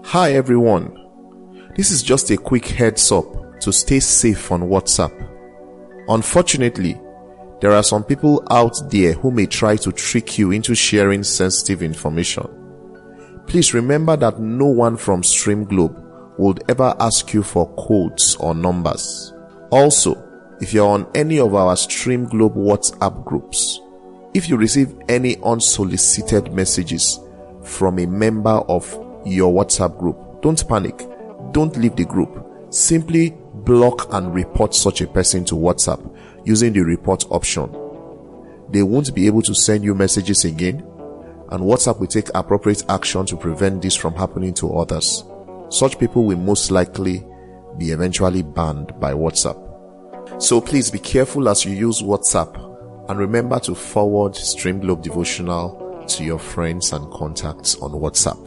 Hi everyone, this is just a quick heads up to stay safe on WhatsApp. Unfortunately, there are some people out there who may try to trick you into sharing sensitive information. Please remember that no one from Stream Globe would ever ask you for codes or numbers. Also, if you're on any of our Stream Globe WhatsApp groups, if you receive any unsolicited messages from a member of your WhatsApp group, don't panic. Don't leave the group. Simply block and report such a person to WhatsApp using the report option. They won't be able to send you messages again, and WhatsApp will take appropriate action to prevent this from happening to others. Such people will most likely be eventually banned by WhatsApp. So please be careful as you use WhatsApp, and remember to forward Stream Globe Devotional to your friends and contacts on WhatsApp.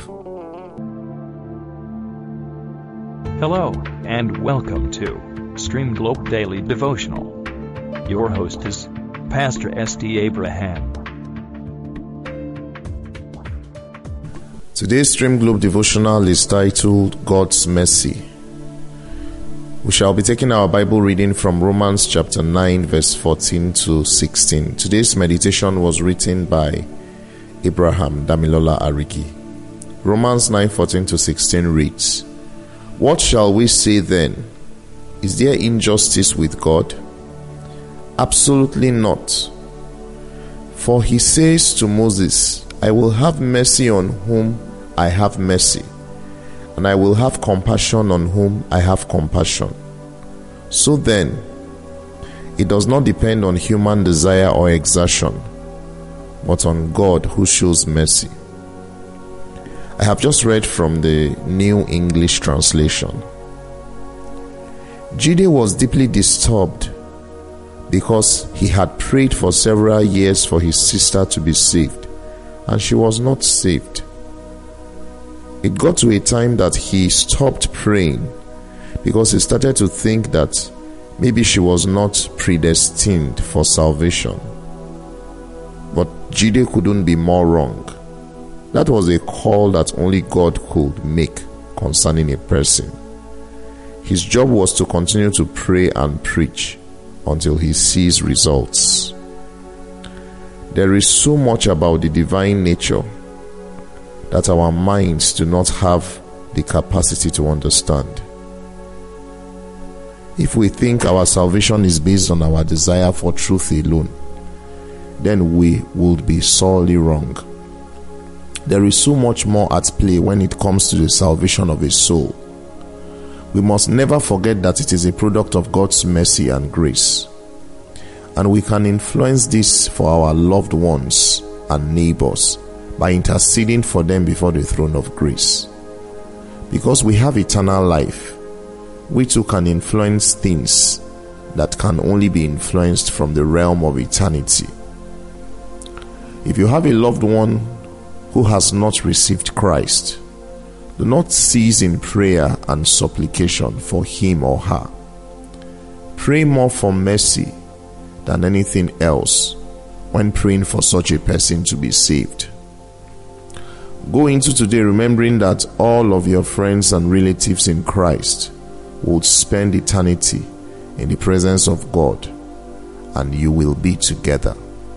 Hello, and welcome to Stream Globe Daily Devotional. Your host is Pastor S.D. Abraham. Today's Stream Globe Devotional is titled God's Mercy. We shall be taking our Bible reading from Romans chapter 9 verse 14 to 16. Today's meditation was written by Abraham Damilola Arigi. Romans 9:14 to 16 reads, "What shall we say then? Is there injustice with God? Absolutely not. For he says to Moses, I will have mercy on whom I have mercy, and I will have compassion on whom I have compassion. So then, it does not depend on human desire or exertion, but on God who shows mercy." I have just read from the New English Translation. Jide was deeply disturbed because he had prayed for several years for his sister to be saved, and she was not saved. It got to a time that he stopped praying because he started to think that maybe she was not predestined for salvation. But Jide couldn't be more wrong. That was a call that only God could make concerning a person. His job was to continue to pray and preach until he sees results. There is so much about the divine nature that our minds do not have the capacity to understand. If we think our salvation is based on our desire for truth alone, then we would be sorely wrong. There is so much more at play when it comes to the salvation of a soul. We must never forget that it is a product of God's mercy and grace, and we can influence this for our loved ones and neighbors by interceding for them before the throne of grace. Because we have eternal life, we too can influence things that can only be influenced from the realm of eternity. If you have a loved one who has not received Christ, do not cease in prayer and supplication for him or her. Pray more for mercy than anything else when praying for such a person to be saved. Go into today remembering that all of your friends and relatives in Christ will spend eternity in the presence of God, and you will be together.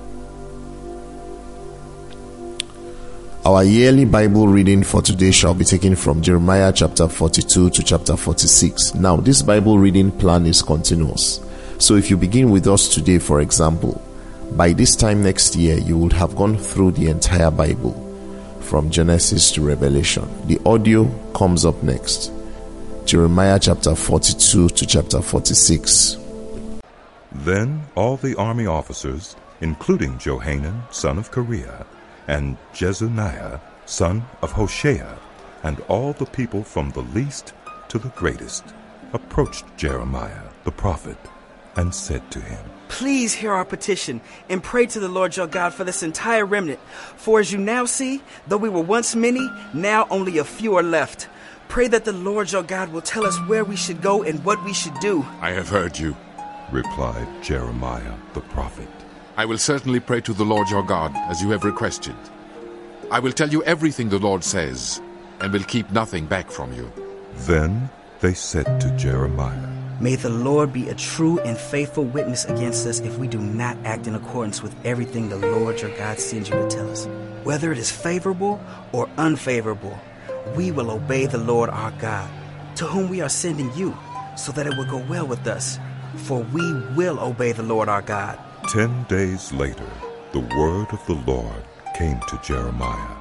Our yearly Bible reading for today shall be taken from Jeremiah chapter 42 to chapter 46. Now, this Bible reading plan is continuous. So if you begin with us today, for example, by this time next year, you would have gone through the entire Bible from Genesis to Revelation. The audio comes up next. Jeremiah chapter 42 to chapter 46. Then all the army officers, including Johanan, son of Kareah, and Jezuniah, son of Hoshea, and all the people from the least to the greatest, approached Jeremiah the prophet and said to him, "Please hear our petition and pray to the Lord your God for this entire remnant. For as you now see, though we were once many, now only a few are left. Pray that the Lord your God will tell us where we should go and what we should do." "I have heard you," replied Jeremiah the prophet. "I will certainly pray to the Lord your God as you have requested. I will tell you everything the Lord says. and will keep nothing back from you. Then they said to Jeremiah, May the Lord be a true and faithful witness against us if we do not act in accordance with everything the Lord your God sends you to tell us. Whether it is favorable or unfavorable, we will obey the Lord our God, to whom we are sending you, so that it will go well with us. For we will obey the Lord our God. 10 days later, the word of the Lord came to Jeremiah.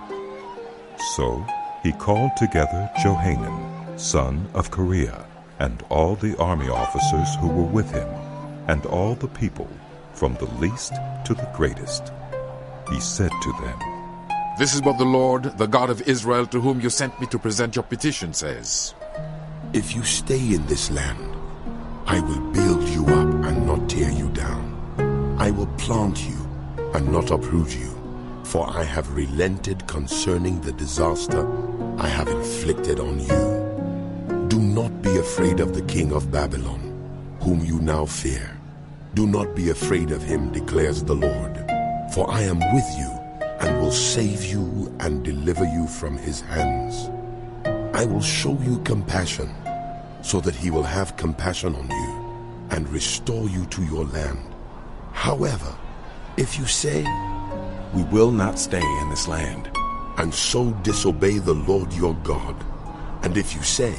So he called together Johanan, son of Kareah, and all the army officers who were with him, and all the people, from the least to the greatest. He said to them, This is what the Lord, the God of Israel, to whom you sent me to present your petition, says. If you stay in this land, I will build you up and not tear you down. I will plant you and not uproot you, for I have relented concerning the disaster I have inflicted on you. Do not be afraid of the king of Babylon, whom you now fear. Do not be afraid of him, declares the Lord, for I am with you and will save you and deliver you from his hands. I will show you compassion, so that he will have compassion on you and restore you to your land. However, if you say, We will not stay in this land, and so disobey the Lord your God, and if you say,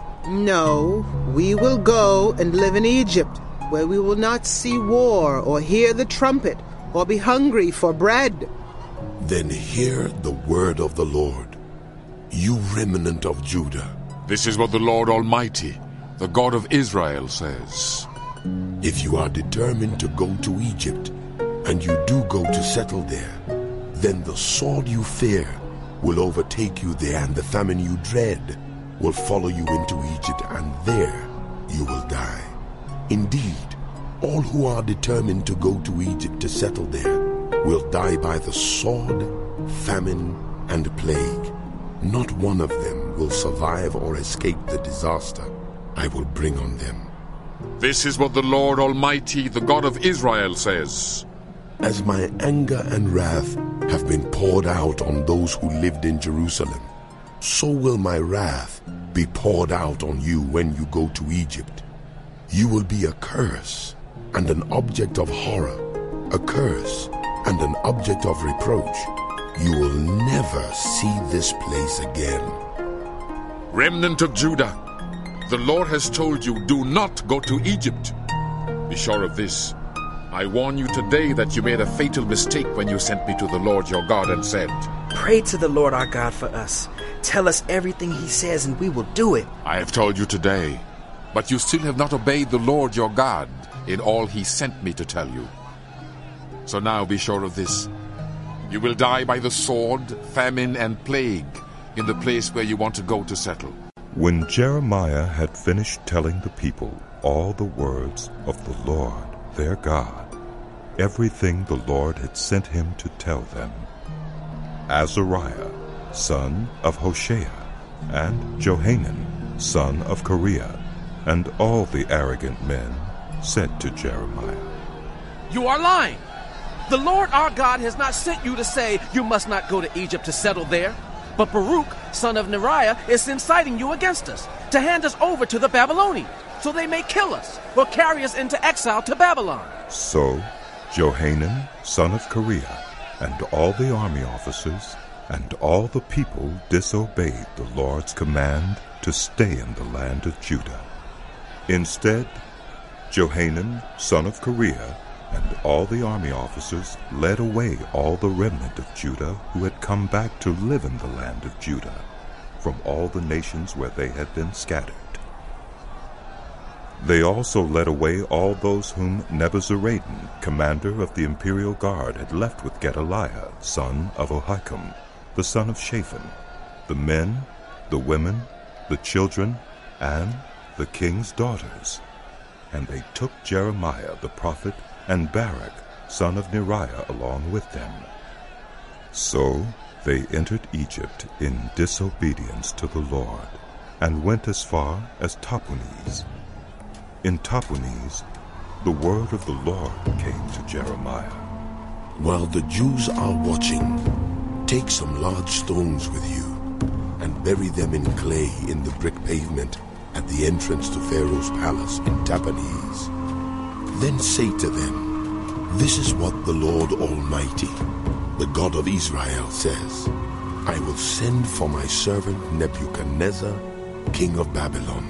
No, we will go and live in Egypt, where we will not see war or hear the trumpet or be hungry for bread, then hear the word of the Lord, you remnant of Judah. This is what the Lord Almighty, the God of Israel, says. If you are determined to go to Egypt, and you do go to settle there, then the sword you fear will overtake you there, and the famine you dread will follow you into Egypt, and there you will die. Indeed, all who are determined to go to Egypt to settle there will die by the sword, famine, and plague. Not one of them will survive or escape the disaster I will bring on them. This is what the Lord Almighty, the God of Israel, says. As my anger and wrath have been poured out on those who lived in Jerusalem, so will my wrath be poured out on you when you go to Egypt. You will be a curse and an object of horror, a curse and an object of reproach. You will never see this place again. Remnant of Judah, the Lord has told you, do not go to Egypt. Be sure of this. I warn you today that you made a fatal mistake when you sent me to the Lord your God and said, Pray to the Lord our God for us. Tell us everything he says and we will do it. I have told you today, but you still have not obeyed the Lord your God in all he sent me to tell you. So now be sure of this. You will die by the sword, famine, and plague in the place where you want to go to settle. When Jeremiah had finished telling the people all the words of the Lord their God, everything the Lord had sent him to tell them, Azariah, son of Hoshea, and Johanan, son of Kareah, and all the arrogant men said to Jeremiah, You are lying. The Lord our God has not sent you to say you must not go to Egypt to settle there. But Baruch, son of Neriah, is inciting you against us, to hand us over to the Babylonians, so they may kill us or carry us into exile to Babylon. So Johanan, son of Kareah, and all the army officers, and all the people disobeyed the Lord's command to stay in the land of Judah. Instead, Johanan, son of Kareah, and all the army officers led away all the remnant of Judah who had come back to live in the land of Judah, from all the nations where they had been scattered. They also led away all those whom Nebuzaradan, commander of the imperial guard, had left with Gedaliah, son of Ahikam, the son of Shaphan, the men, the women, the children, and the king's daughters. And they took Jeremiah the prophet and Baruch, son of Neriah, along with them. So they entered Egypt in disobedience to the Lord, and went as far as Tahpanhes. In Tahpanhes, the word of the Lord came to Jeremiah. While the Jews are watching, take some large stones with you, and bury them in clay in the brick pavement at the entrance to Pharaoh's palace in Tahpanhes. Then say to them, This is what the Lord Almighty, the God of Israel, says. I will send for my servant Nebuchadnezzar, king of Babylon,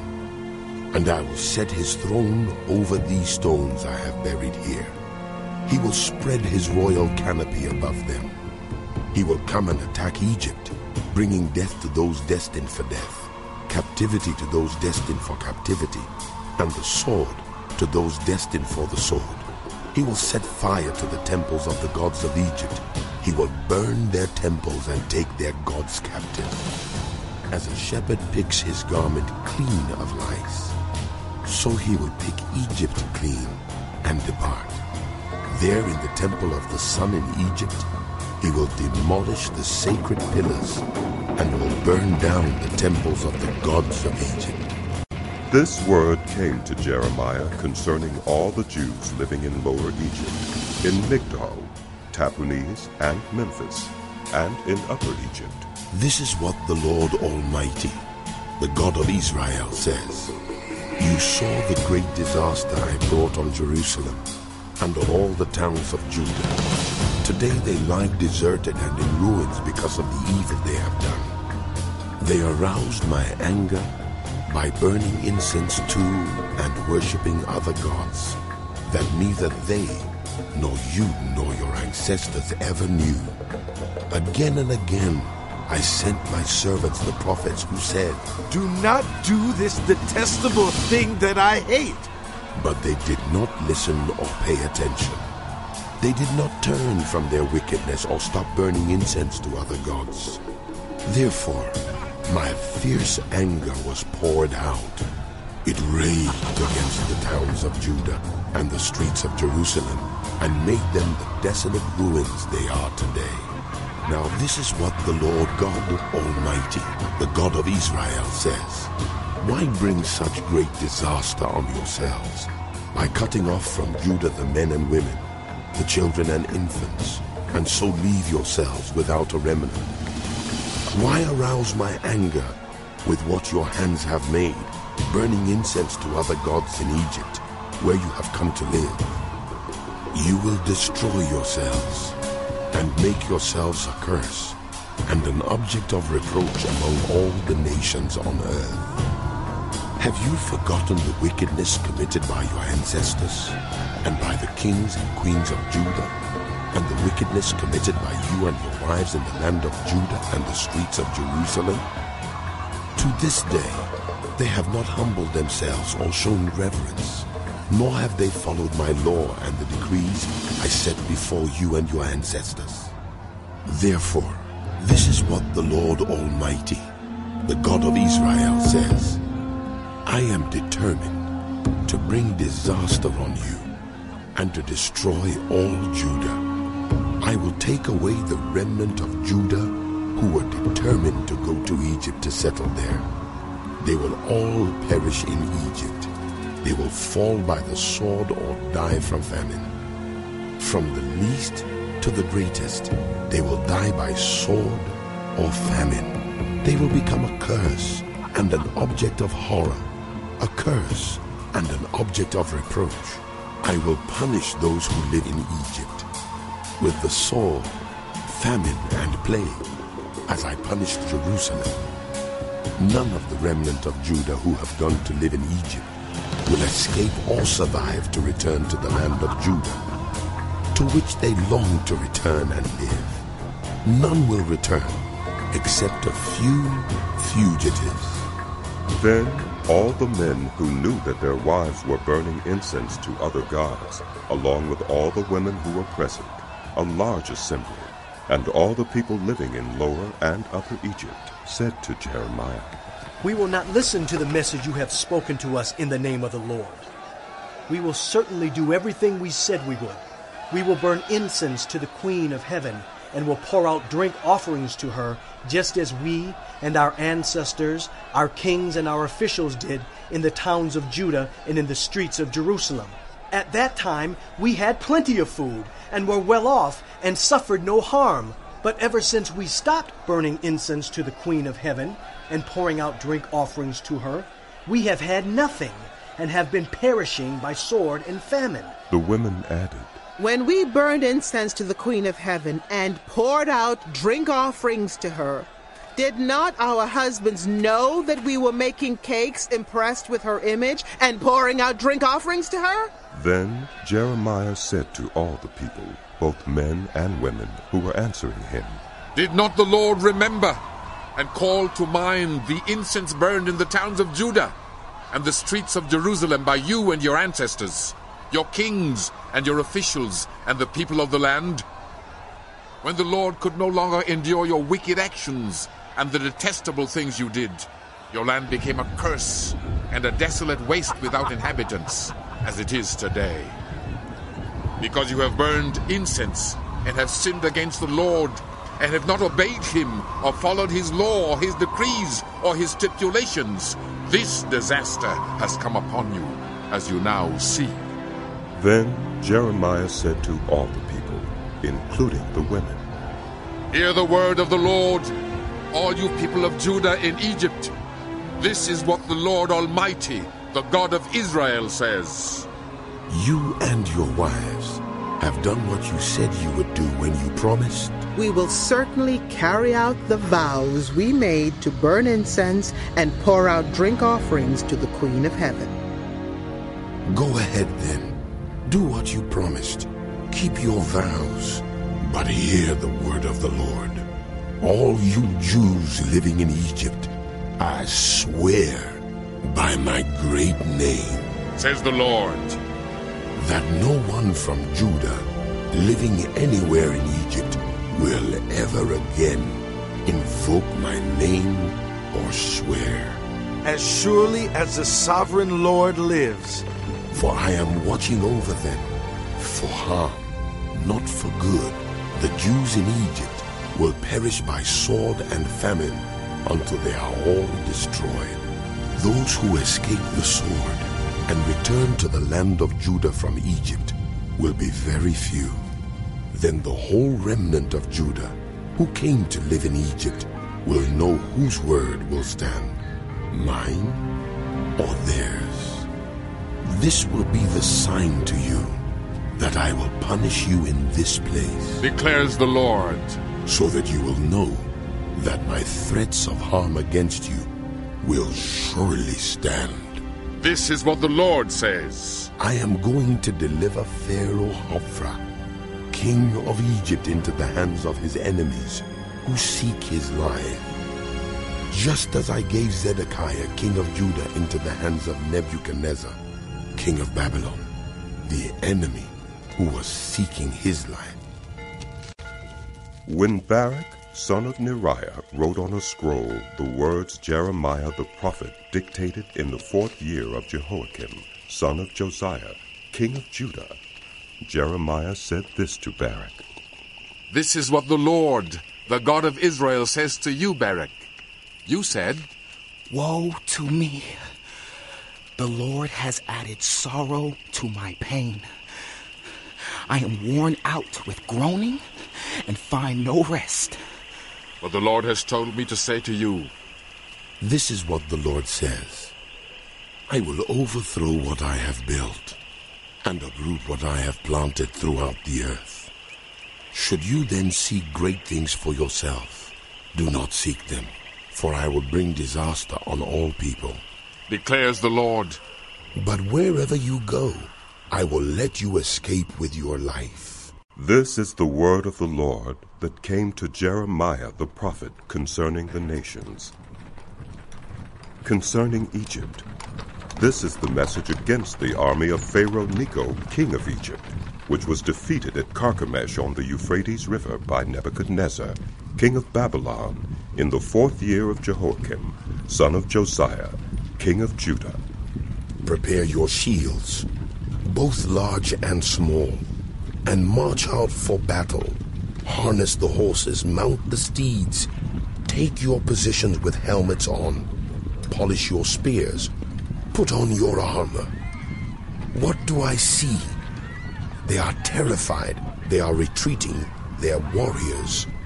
and I will set his throne over these stones I have buried here. He will spread his royal canopy above them. He will come and attack Egypt, bringing death to those destined for death, captivity to those destined for captivity, and the sword to those destined for the sword. He will set fire to the temples of the gods of Egypt. He will burn their temples and take their gods captive. As a shepherd picks his garment clean of lice, so he will pick Egypt clean and depart. There in the temple of the sun in Egypt, he will demolish the sacred pillars and will burn down the temples of the gods of Egypt. This word came to Jeremiah concerning all the Jews living in Lower Egypt, in Migdol, Tahpanhes, and Memphis, and in Upper Egypt. This is what the Lord Almighty, the God of Israel, says. You saw the great disaster I brought on Jerusalem and on all the towns of Judah. Today they lie deserted and in ruins because of the evil they have done. They aroused my anger by burning incense to and worshipping other gods that neither they nor you nor your ancestors ever knew. Again and again I sent my servants the prophets who said, Do not do this detestable thing that I hate. But they did not listen or pay attention. They did not turn from their wickedness or stop burning incense to other gods. Therefore, my fierce anger was poured out. It raged against the towns of Judah and the streets of Jerusalem and made them the desolate ruins they are today. Now this is what the Lord God Almighty, the God of Israel, says. Why bring such great disaster on yourselves by cutting off from Judah the men and women, the children and infants, and so leave yourselves without a remnant? Why arouse my anger with what your hands have made, burning incense to other gods in Egypt, where you have come to live? You will destroy yourselves and make yourselves a curse and an object of reproach among all the nations on earth. Have you forgotten the wickedness committed by your ancestors and by the kings and queens of Judah, and the wickedness committed by you and your wives in the land of Judah and the streets of Jerusalem? To this day they have not humbled themselves or shown reverence, nor have they followed my law and the decrees I set before you and your ancestors. Therefore, this is what the Lord Almighty, the God of Israel, says. I am determined to bring disaster on you and to destroy all Judah. I will take away the remnant of Judah who were determined to go to Egypt to settle there. They will all perish in Egypt. They will fall by the sword or die from famine. From the least to the greatest, they will die by sword or famine. They will become a curse and an object of horror, a curse and an object of reproach. I will punish those who live in Egypt with the sword, famine, and plague, as I punished Jerusalem. None of the remnant of Judah who have gone to live in Egypt will escape or survive to return to the land of Judah, to which they long to return and live. None will return except a few fugitives. Then all the men who knew that their wives were burning incense to other gods, along with all the women who were present, a large assembly, and all the people living in Lower and Upper Egypt, said to Jeremiah, We will not listen to the message you have spoken to us in the name of the Lord. We will certainly do everything we said we would. We will burn incense to the Queen of Heaven, and will pour out drink offerings to her, just as we and our ancestors, our kings and our officials did in the towns of Judah and in the streets of Jerusalem. At that time we had plenty of food, and were well off, and suffered no harm. But ever since we stopped burning incense to the Queen of Heaven and pouring out drink offerings to her, we have had nothing and have been perishing by sword and famine. The women added, When we burned incense to the Queen of Heaven and poured out drink offerings to her, did not our husbands know that we were making cakes impressed with her image and pouring out drink offerings to her? Then Jeremiah said to all the people, both men and women who were answering him, Did not the Lord remember and call to mind the incense burned in the towns of Judah and the streets of Jerusalem by you and your ancestors, your kings and your officials and the people of the land? When the Lord could no longer endure your wicked actions and the detestable things you did, your land became a curse and a desolate waste without inhabitants, as it is today. Because you have burned incense and have sinned against the Lord and have not obeyed him or followed his law or his decrees or his stipulations, this disaster has come upon you, as you now see. Then Jeremiah said to all the people, including the women, Hear the word of the Lord, all you people of Judah in Egypt. This is what the Lord Almighty, the God of Israel, says. You and your wives have done what you said you would do when you promised. We will certainly carry out the vows we made to burn incense and pour out drink offerings to the Queen of Heaven. Go ahead then. Do what you promised. Keep your vows. But hear the word of the Lord. All you Jews living in Egypt, I swear by my great name, says the Lord, that no one from Judah living anywhere in Egypt will ever again invoke my name or swear. As surely as the sovereign Lord lives. For I am watching over them for harm, not for good. The Jews in Egypt will perish by sword and famine until they are all destroyed. Those who escape the sword and return to the land of Judah from Egypt will be very few. Then the whole remnant of Judah who came to live in Egypt will know whose word will stand, mine or theirs. This will be the sign to you that I will punish you in this place, declares the Lord, so that you will know that my threats of harm against you will surely stand. This is what the Lord says. I am going to deliver Pharaoh Hophra, king of Egypt, into the hands of his enemies who seek his life. Just as I gave Zedekiah, king of Judah, into the hands of Nebuchadnezzar, king of Babylon, the enemy who was seeking his life. When Baruch, son of Neriah, wrote on a scroll the words Jeremiah the prophet dictated in the 4th year of Jehoiakim, son of Josiah, king of Judah, Jeremiah said this to Baruch. This is what the Lord, the God of Israel, says to you, Baruch. You said, Woe to me! The Lord has added sorrow to my pain. I am worn out with groaning and find no rest. But the Lord has told me to say to you, This is what the Lord says. I will overthrow what I have built and uproot what I have planted throughout the earth. Should you then seek great things for yourself, do not seek them, for I will bring disaster on all people, declares the Lord. But wherever you go, I will let you escape with your life. This is the word of the Lord that came to Jeremiah the prophet concerning the nations. Concerning Egypt, this is the message against the army of Pharaoh Necho, king of Egypt, which was defeated at Carchemish on the Euphrates River by Nebuchadnezzar, king of Babylon, in the 4th year of Jehoiakim, son of Josiah, king of Judah. Prepare your shields, both large and small, and march out for battle. Harness the horses, mount the steeds, take your positions with helmets on, polish your spears, put on your armor. What do I see? They are terrified, they are retreating, their warriors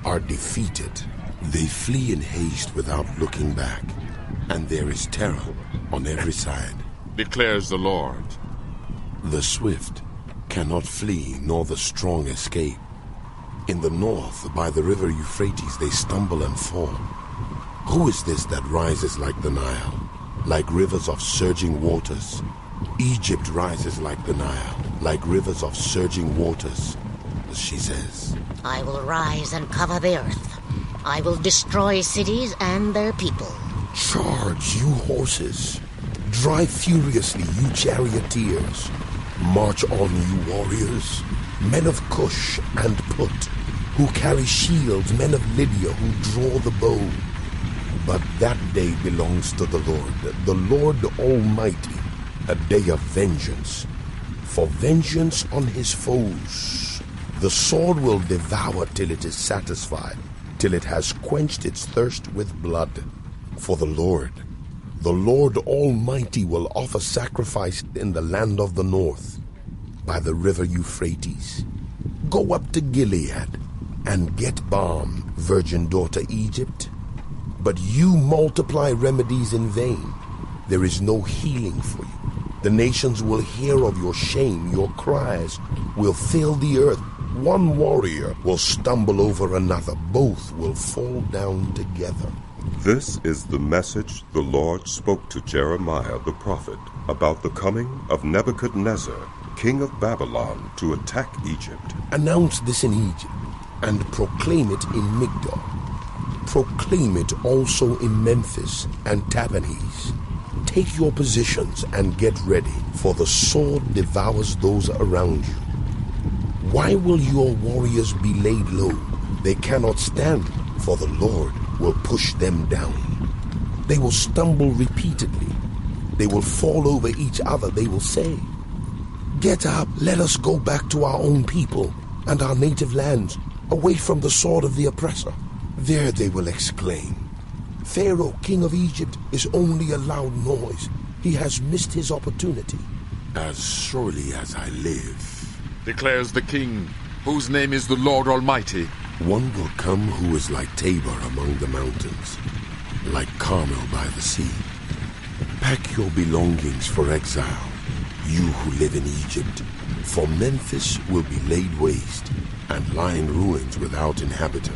are defeated. They flee in haste without looking back, and there is terror on every side, declares the Lord. The swift cannot flee, nor the strong escape. In the north, by the river Euphrates, they stumble and fall. Who is this that rises like the Nile, like rivers of surging waters? Egypt rises like the Nile, like rivers of surging waters. She says, I will rise and cover the earth. I will destroy cities and their people. Charge, you horses. Drive furiously, you charioteers. March on, you warriors. Men of Cush and Put, who carry shields, men of Lydia, who draw the bow. But that day belongs to the Lord Almighty, a day of vengeance. For vengeance on his foes. The sword will devour till it is satisfied, till it has quenched its thirst with blood. For the Lord Almighty will offer sacrifice in the land of the north, by the river Euphrates. Go up to Gilead, and get balm, virgin daughter Egypt. But you multiply remedies in vain. There is no healing for you. The nations will hear of your shame. Your cries will fill the earth. One warrior will stumble over another. Both will fall down together. This is the message the Lord spoke to Jeremiah the prophet about the coming of Nebuchadnezzar, king of Babylon, to attack Egypt. Announce this in Egypt, and proclaim it in Migdol. Proclaim it also in Memphis and Tahpanhes. Take your positions and get ready, for the sword devours those around you. Why will your warriors be laid low? They cannot stand, for the Lord will push them down. They will stumble repeatedly. They will fall over each other. They will say, Get up, let us go back to our own people and our native lands, away from the sword of the oppressor. There they will exclaim, Pharaoh, king of Egypt, is only a loud noise. He has missed his opportunity. As surely as I live, declares the king, whose name is the Lord Almighty. One will come who is like Tabor among the mountains, like Carmel by the sea. Pack your belongings for exile, you who live in Egypt, for Memphis will be laid waste and lie in ruins without inhabitant.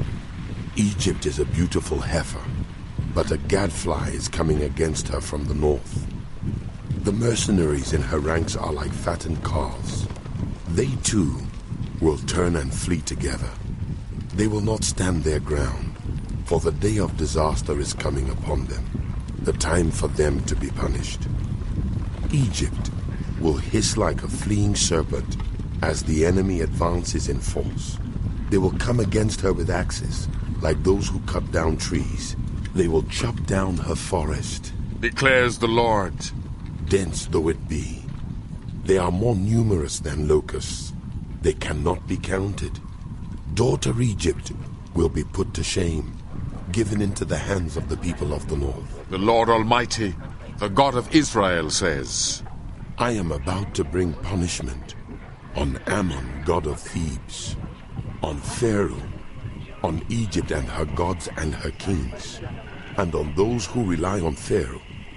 Egypt is a beautiful heifer, but a gadfly is coming against her from the north. The mercenaries in her ranks are like fattened calves. They too will turn and flee together. They will not stand their ground, for the day of disaster is coming upon them, the time for them to be punished. Egypt will hiss like a fleeing serpent as the enemy advances in force. They will come against her with axes, like those who cut down trees. They will chop down her forest, declares the Lord. Dense though it be, they are more numerous than locusts. They cannot be counted. Daughter Egypt will be put to shame, given into the hands of the people of the north. The Lord Almighty, the God of Israel, says, I am about to bring punishment on Ammon, god of Thebes, on Pharaoh, on Egypt and her gods and her kings, and on those who rely on Pharaoh.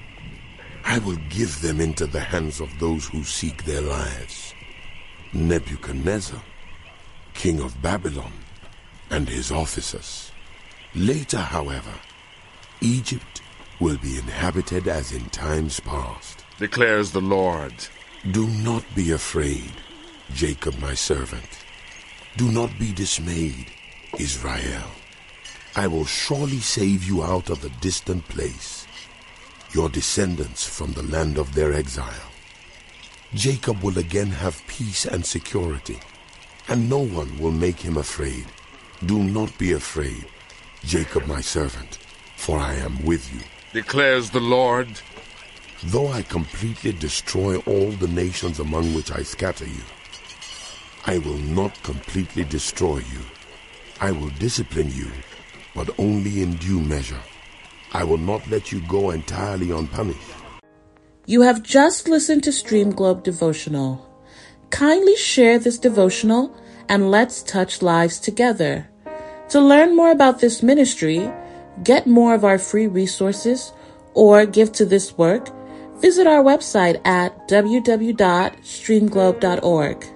I will give them into the hands of those who seek their lives. Nebuchadnezzar, king of Babylon, and his officers. Later, however, Egypt will be inhabited as in times past, declares the Lord. Do not be afraid, Jacob my servant. Do not be dismayed, Israel. I will surely save you out of a distant place, your descendants from the land of their exile. Jacob will again have peace and security, and no one will make him afraid. Do not be afraid, Jacob my servant, for I am with you, declares the Lord. Though I completely destroy all the nations among which I scatter you, I will not completely destroy you. I will discipline you, but only in due measure. I will not let you go entirely unpunished. You have just listened to Stream Globe Devotional. Kindly share this devotional and let's touch lives together. To learn more about this ministry, get more of our free resources, or give to this work, visit our website at www.streamglobe.org.